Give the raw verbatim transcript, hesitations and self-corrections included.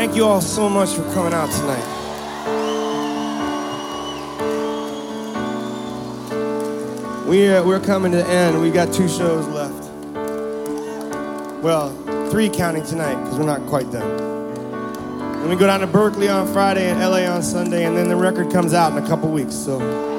thank you all so much for coming out tonight. We're, we're coming to the end. We got two shows left. Well, three counting tonight, because we're not quite done. Then we go down to Berkeley on Friday and L A on Sunday, and then the record comes out in a couple weeks, so...